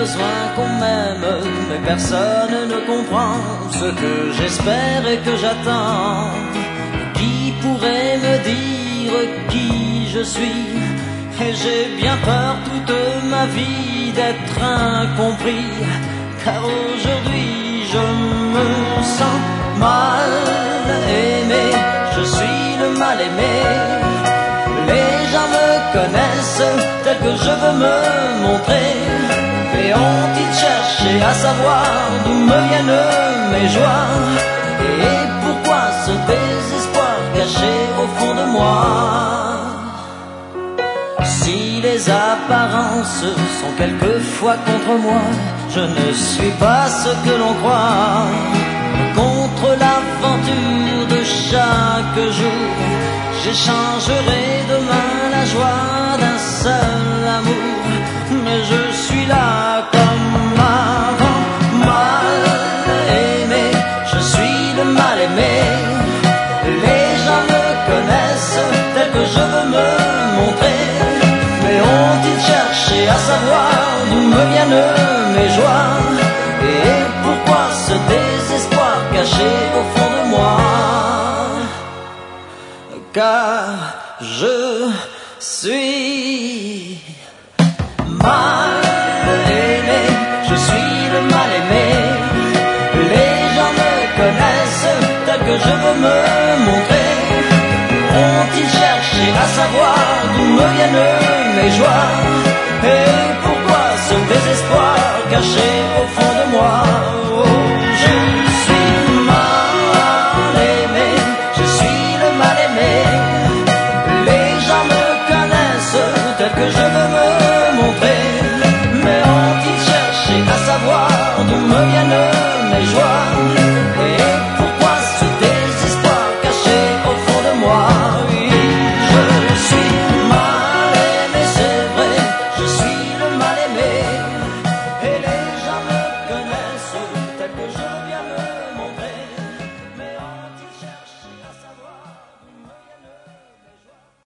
besoin qu'on m'aime, mais personne ne comprend ce que j'espère et que j'attends. Qui pourrait me dire qui je suis? Et j'ai bien peur toute ma vie d'être incompris, car aujourd'hui je me sens mal aimé, je suis le mal aimé. Les gens me connaissent tel que je veux me montrer, et ont-ils cherché à savoir d'où me viennent mes joies, et pourquoi ce désespoir caché au fond de moi? Si les apparences sont quelquefois contre moi, je ne suis pas ce que l'on croit. Contre l'aventure de chaque jour, j'échangerai demain la joie d'un seul amour. Mais je suis là comme avant, mal aimé, je suis le mal aimé. Les gens me connaissent tel que je veux me montrer, mais ont-ils cherché à savoir d'où me viennent mes joies, et pourquoi ce désespoir caché au fond de moi? Car je suis mal aimé, je suis le mal aimé. Les gens me connaissent tel que je veux me montrer. Ont-ils cherché à savoir d'où me viennent mes joies, et pourquoi ce désespoir caché au fond de moi? Oh, je suis mal aimé, je suis le mal aimé. Les gens me connaissent tel que je veux me